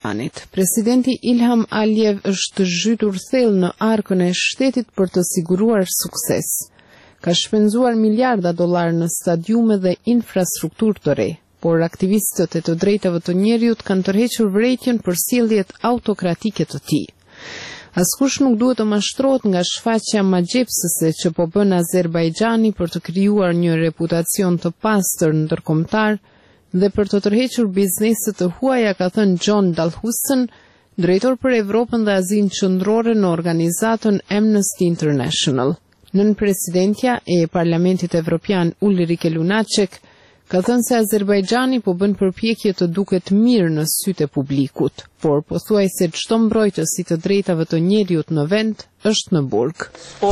Presidenti Ilham Aliyev është zhytur thellë në arkën e shtetit për të siguruar sukses. Ka shpenzuar miliarda dollar në stadiume dhe infrastrukturë të re, por aktivistët e të drejtave të njerëzit kanë tërhequr vërejtjen për sjelljet autokratike të tij. Askush nuk duhet të mashtrohet nga shfaqja magjepsëse që po bën Azerbajxhani për të krijuar një reputacion të pastër ndërkombëtar dhe për të tërhequr bizneset të huaja, ka thënë John Dalhousie, drejtor për Evropën dhe Azinë Qendrore në organizatën Amnesty International. Nën presidentja e Parlamentit Evropian Ulrike Lunacek ka thënë se Azerbajxhani po bën përpjekje të duket mirë në sytë e publikut, por pothuajse çdo mbrojtës i të drejtave të njerëzit në vend është në burg.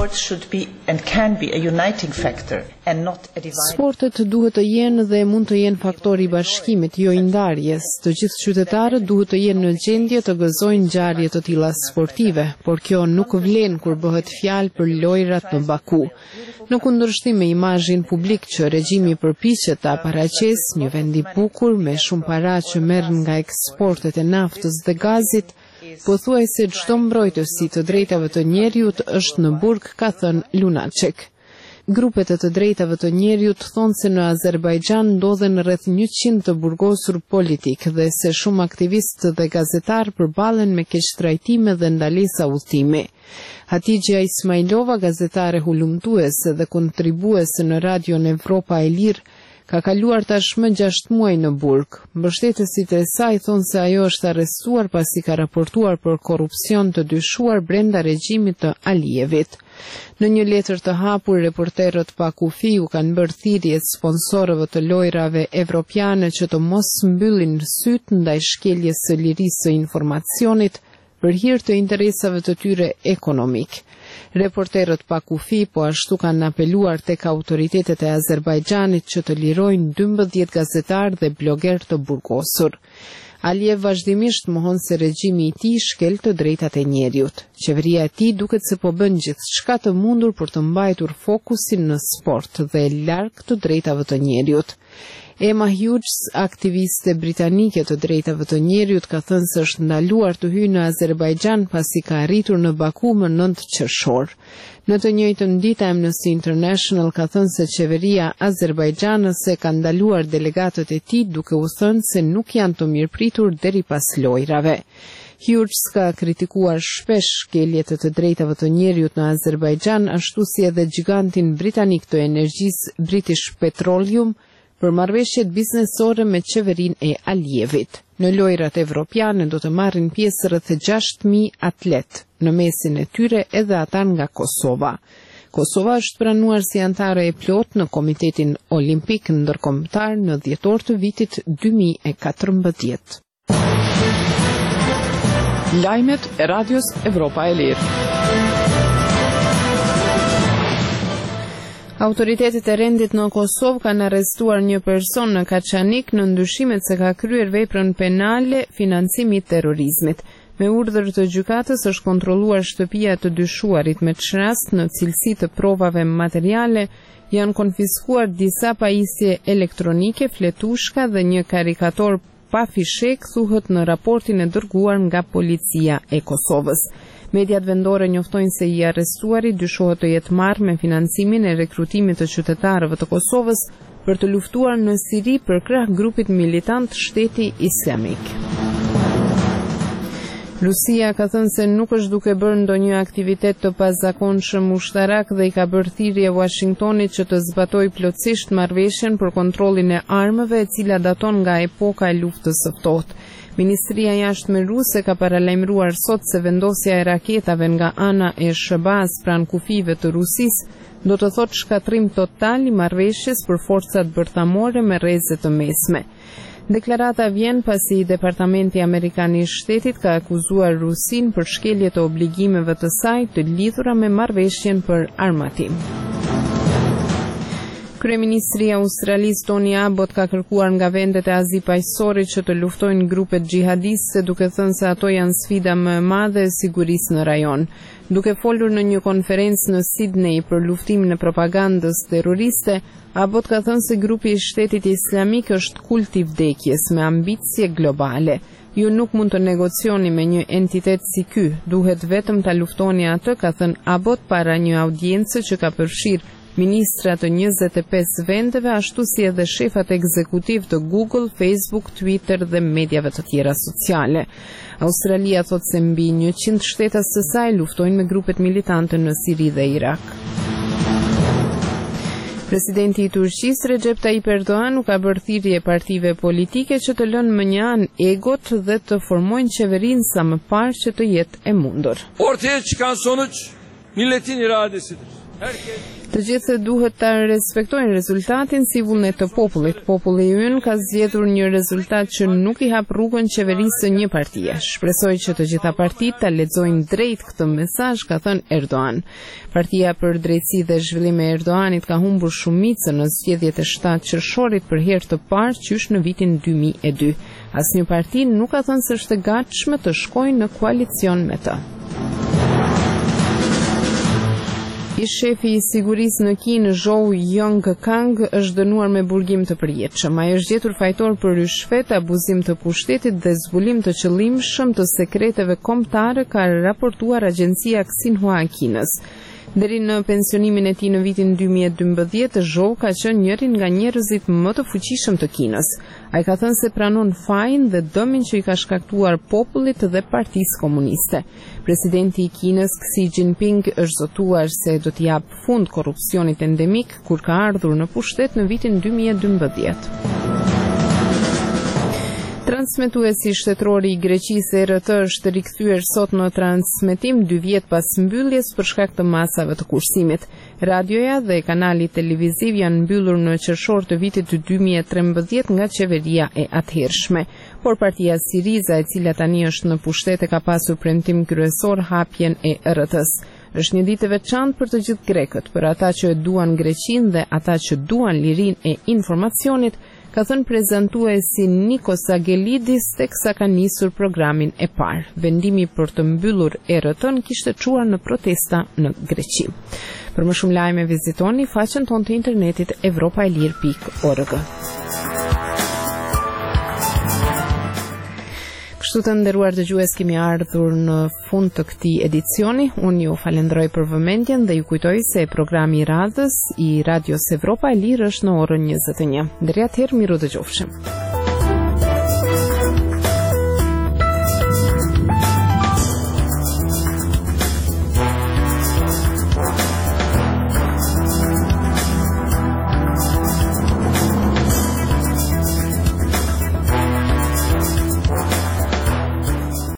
Sportet duhet të jenë dhe mund të jenë faktor i bashkimit, jo i ndarjes. Të gjithë qytetarët duhet të jenë në gjendje të gëzojnë ngjarje të tilla sportive, por kjo nuk vlen kur bëhet fjalë për lojrat në Baku. Në kundërshtim me imazhin publik që regjimi përpiqet ta paraqesë, një vend i bukur me shumë para që merr nga eksportet e naftës dhe gazit, pothuajse çdo mbrojtës i të drejtave të njerëzit është në burg, ka thënë Lunacek. Grupet e të drejtave të njerëzit thonë se në Azerbajxhan ndodhen rreth 100 të burgosur politik dhe se shumë aktivistë dhe gazetarë përballen me keqtrajtime dhe ndalesa udhëtimi. Hatixha Ismailova, gazetare hulumtuese dhe kontribuese në Radion Evropa e Lirë, ka kaluar tashmë 6 muaj në burg. Mbështetësit e saj thonë se ajo është arrestuar pasi ka raportuar për korrupsion të dyshuar brenda regjimit të Alijevit. Në një letër të hapur, reporterët Bakufi u kanë bërë thirrje sponsorëve të lojrave evropiane që të mos mbyllin syt ndaj shkeljes së lirisë së informacionit për hir të interesave të tyre ekonomik. Reporterët Bakufi po ashtu kanë apeluar tek autoritetet e Azerbajxhanit që të lirojnë 12 gazetarë dhe bloger të burgosur. Aliyev vazhdimisht mohon se regjimi i tij shkel të drejtat e njerëzit. Qeveria e tij duket se po bën gjithçka të mundur për të mbajtur fokusin në sport dhe larg të drejtave të njerëzit. Emma Hughes, aktiviste britanike të drejtave të njerëzit, ka thënë se është ndaluar të hyjë në Azerbajxhan pasi ka arritur në Baku më 9 qershor. Në të njëjtën ditë, Amnesty International ka thënë se qeveria azerbajdxanëse ka ndaluar delegatët e tij duke u thënë se nuk janë të mirëpritur deri pas lojrave. Hughes ka kritikuar shpesh shkeljet e të drejtave të njerëzit në Azerbajxhan, ashtu si edhe gigantin britanik të energjisë British Petroleum për marrëveshjet biznesore me qeverinë e Alijevit. Në lojrat evropiane do të marrin pjesë rreth 6.000 atlet, në mesin e tyre edhe ata nga Kosova. Kosova është pranuar si anëtare e plotë në Komitetin Olimpik Ndërkombëtar në dhjetor të vitit 2014. Lajmet e Radios Evropa e Lirë. Autoritetet e rendit në Kosovë kanë arrestuar një person në Kaçanik në ndyshimet se ka kryer veprën penale financimi i terrorizmit. Me urdhër të gjykatës është kontrolluar shtëpia e të dyshuarit, me çrast në cilësi të provave materiale janë konfiskuar disa pajisje elektronike, fletushka dhe një karikator pa fishek, thuhet në raportin e dërguar nga policia e Kosovës. Mediat vendore njoftojnë se i arrestuari dyshohet të jetë marrë me financimin e rekrutimit të qytetarëve të Kosovës për të luftuar në Siri për krah grupit militant Shteti Islamik. Rusia ka thënë se nuk është duke bërë ndonjë aktivitet të pazakonshëm ushtarak dhe i ka bërë thirrje Washingtonit që të zbatojë plotësisht marrëveshjen për kontrollin e armëve, e cila daton nga epoka e luftës së ftohtë. Ministria e Jashtme ruse ka paralajmëruar sot se vendosja e raketave nga ana e Shëbaz pranë kufive të Rusisë do të thotë shkatrim total i marrëveshjes për forcat bërthamore me rreze të mesme. Deklarata vjen pasi Departamenti Amerikan i Shtetit ka akuzuar Rusinë për shkelje të obligimeve të saj të lidhura me marrëveshjen për armatim. Kryeministri i Australisë Tony Abbott ka kërkuar nga vendet e Azi Paqësorit që të luftojnë grupet xhihadiste, duke thënë se ato janë sfida më e madhe e sigurisë në rajon. Duke folur në një konferencë në Sydney për luftimin e propagandës terroriste, Abbott ka thënë se grupi i Shtetit Islamik është kult i vdekjes me ambicie globale. Ju nuk mund të negocioni me një entitet si ky, duhet vetëm ta luftoni atë, ka thënë Abbott para një audience që ka përfshirë ministra të 25 vendeve, ashtu si edhe shefat ekzekutiv të Google, Facebook, Twitter dhe mediave të tjera sociale. Australia thot se mbi 100 shtetas së saj luftojnë me grupet militante në Siri dhe Irak. Presidenti i Turqisë Recep Tayyip Erdogan ka bërë thirrje partive politike që të lënë më një anë egot dhe të formojnë qeverinë sa më parë që të jetë e mundur. Ortaya çıkan sonuç milletin iradesidir. Të gjithë duhet të respektojnë rezultatin si vullnet të popullit. Populli ynë ka zgjedhur një rezultat që nuk i hap rrugën qeverisë së një partie. Shpresoj që të gjitha partitë ta lexojnë drejt këtë mesazh, ka thënë Erdogan. Partia për Drejtësi dhe Zhvillim e Erdoganit ka humbur shumicën në zgjedhjet e 7 qershorit për herë të parë qysh në vitin 2002. Asnjë parti nuk ka thënë se është e gatshme të shkojë në koalicion me të. Shefi i sigurisë në Kinë, Zhou Yongkang, është dënuar me burgim të përjetshëm. Ai është gjetur fajtor për rishfet, abuzim të pushtetit dhe zbulim të qëllimshëm të sekreteve kombëtare, ka raportuar agjencia Xinhua e Kinës. Deri në pensionimin e tij në vitin 2012, Zhou ka qenë njëri nga njerëzit më të fuqishëm të Kinës. Ai ka thënë se pranon fajin dhe dëmin që i ka shkaktuar popullit dhe Partisë Komuniste. Presidenti i Kinës, Xi Jinping, është zotuar se do t'i jap fund korrupsionit endemik kur ka ardhur në pushtet në vitin 2012. Transmetuesi shtetërori i Greqisë RT është rikthyer sot në transmetim 2 vjet pas mbylljes për shkak të masave të kursimit. Radioja dhe kanali televiziv janë mbyllur në qershor të vitit 2013 nga qeveria e atëhershme. Por partia Siriza, e cila tani është në pushtet, ka pasur premtim kryesor hapjen e RT-s. Është një ditë e veçantë për të gjithë grekët, për ata që duan Greqinë dhe ata që duan lirinë e informacionit, ka thënë prezantuesi Nikos Agelidis teksa ka nisur programin e parë. Vendimi për të mbyllur RT-n kishte çuar në protesta në Greqi. Për më shumë lajme vizitoni faqen tonë të internetit evropaelir.org. Kështu të nderuar dëgjues, kemi ardhur në fund të këtij edicioni. Unë ju falenderoj për vëmendjen dhe ju kujtoj se programi i radhës i Radios Evropa e Lirë është në orën 21. Deri atëherë, miru dëgjofshim.